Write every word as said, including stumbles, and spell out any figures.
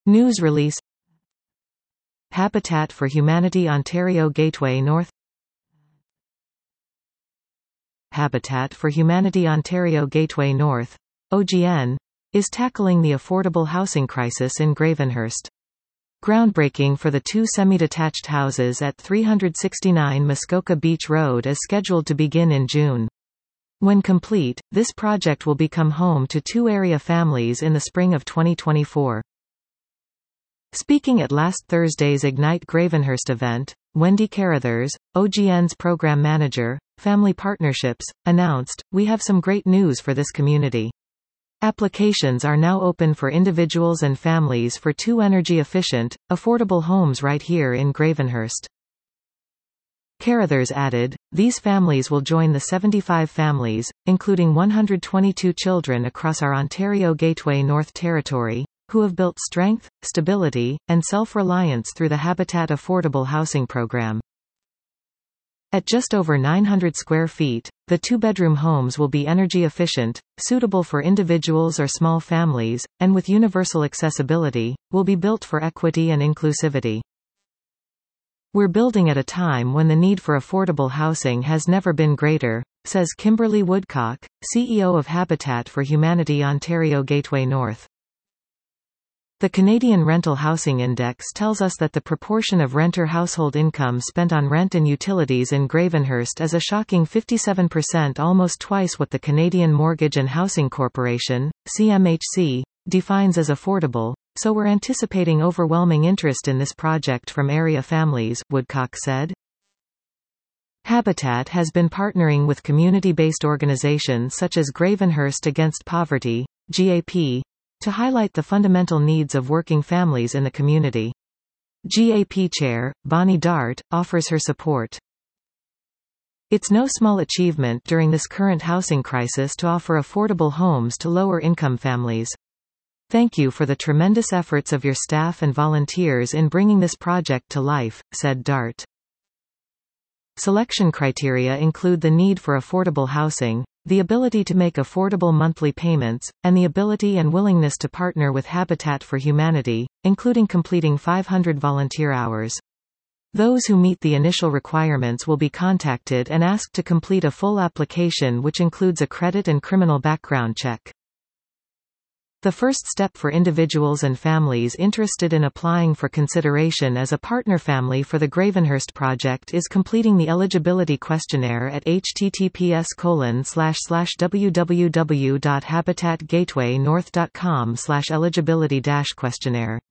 News release. Habitat for Humanity Ontario Gateway North. Habitat for Humanity Ontario Gateway North, O G N, is tackling the affordable housing crisis in Gravenhurst. Groundbreaking for the two semi-detached houses at three sixty-nine Muskoka Beach Road is scheduled to begin in June. When complete, this project will become home to two area families in the spring of twenty twenty-four. Speaking at last Thursday's Ignite Gravenhurst event, Wendy Carruthers, O G N's program manager, Family Partnerships, announced, "We have some great news for this community. Applications are now open for individuals and families for two energy-efficient, affordable homes right here in Gravenhurst." Carruthers added, "These families will join the seventy-five families, including one hundred twenty-two children across our Ontario Gateway North territory, who have built strength, stability, and self-reliance through the Habitat Affordable Housing Program." At just over nine hundred square feet, the two-bedroom homes will be energy efficient, suitable for individuals or small families, and with universal accessibility, will be built for equity and inclusivity. "We're building at a time when the need for affordable housing has never been greater," says Kimberly Woodcock, C E O of Habitat for Humanity Ontario Gateway North. The Canadian Rental Housing Index tells us that the proportion of renter household income spent on rent and utilities in Gravenhurst is a shocking fifty-seven percent, almost twice what the Canadian Mortgage and Housing Corporation, C M H C, defines as affordable, so we're anticipating overwhelming interest in this project from area families, Woodcock said. Habitat has been partnering with community-based organizations such as Gravenhurst Against Poverty, G A P, to highlight the fundamental needs of working families in the community. G A P Chair, Bonnie Dart, offers her support. "It's no small achievement during this current housing crisis to offer affordable homes to lower-income families. Thank you for the tremendous efforts of your staff and volunteers in bringing this project to life," said Dart. Selection criteria include the need for affordable housing, the ability to make affordable monthly payments, and the ability and willingness to partner with Habitat for Humanity, including completing five hundred volunteer hours. Those who meet the initial requirements will be contacted and asked to complete a full application which includes a credit and criminal background check. The first step for individuals and families interested in applying for consideration as a partner family for the Gravenhurst project is completing the eligibility questionnaire at h t t p s colon slash slash w w w dot habitat gateway north dot com slash eligibility dash questionnaire.